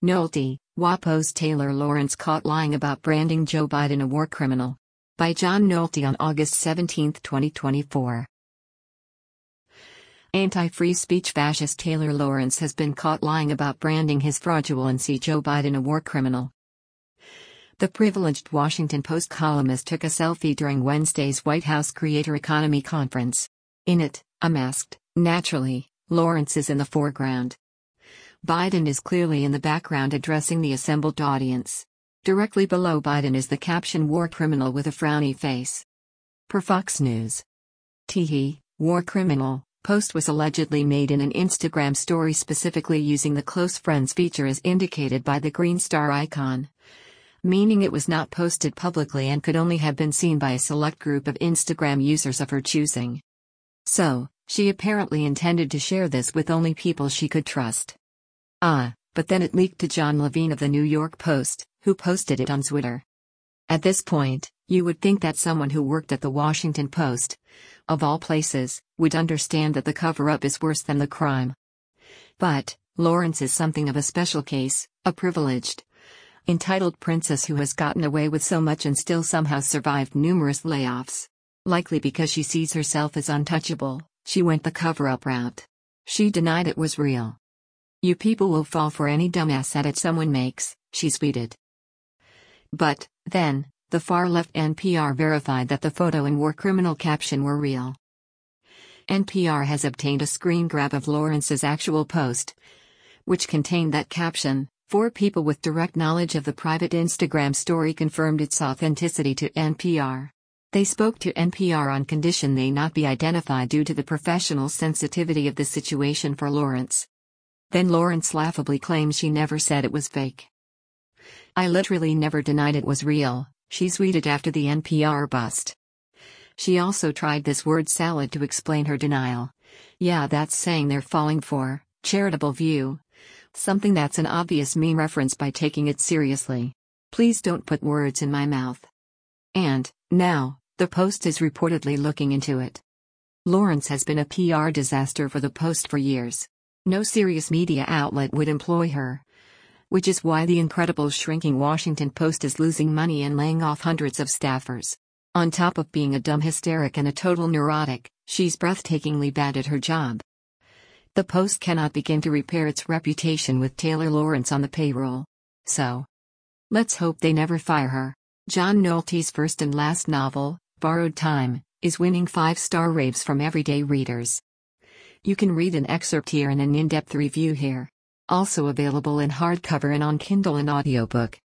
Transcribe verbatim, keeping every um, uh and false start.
Nolte, W A P's Taylor Lorenz caught lying about branding Joe Biden a war criminal. By John Nolte on August seventeenth, twenty twenty-four. Anti-free speech fascist Taylor Lorenz has been caught lying about branding his fraudulency Joe Biden a war criminal. The privileged Washington Post columnist took a selfie during Wednesday's White House Creator Economy Conference. In it, unmasked, naturally, Lorenz is in the foreground. Biden is clearly in the background addressing the assembled audience. Directly below Biden is the caption "War Criminal" with a frowny face. Per Fox News. Teehee, war criminal. Post was allegedly made in an Instagram story specifically using the close friends feature as indicated by the green star icon, meaning it was not posted publicly and could only have been seen by a select group of Instagram users of her choosing. So, she apparently intended to share this with only people she could trust. Ah, but then it leaked to John Levine of the New York Post, who posted it on Twitter. At this point, you would think that someone who worked at the Washington Post, of all places, would understand that the cover-up is worse than the crime. But, Lorenz is something of a special case, a privileged, entitled princess who has gotten away with so much and still somehow survived numerous layoffs. Likely because she sees herself as untouchable, she went the cover-up route. She denied it was real. "You people will fall for any dumbass edit someone makes," she tweeted. But, then, the far-left N P R verified that the photo and war criminal caption were real. N P R has obtained a screen grab of Lorenz's actual post, which contained that caption. Four people with direct knowledge of the private Instagram story confirmed its authenticity to N P R. They spoke to N P R on condition they not be identified due to the professional sensitivity of the situation for Lorenz. Then Lorenz laughably claims she never said it was fake. "I literally never denied it was real," she tweeted after the N P R bust. She also tried this word salad to explain her denial. "Yeah, that's saying they're falling for charitable view. Something that's an obvious meme reference by taking it seriously. Please don't put words in my mouth." And, now, the Post is reportedly looking into it. Lorenz has been a P R disaster for the Post for years. No serious media outlet would employ her. Which is why the incredible shrinking Washington Post is losing money and laying off hundreds of staffers. On top of being a dumb hysteric and a total neurotic, she's breathtakingly bad at her job. The Post cannot begin to repair its reputation with Taylor Lorenz on the payroll. So, let's hope they never fire her. John Nolte's first and last novel, Borrowed Time, is winning five-star raves from everyday readers. You can read an excerpt here and an in-depth review here. Also available in hardcover and on Kindle and audiobook.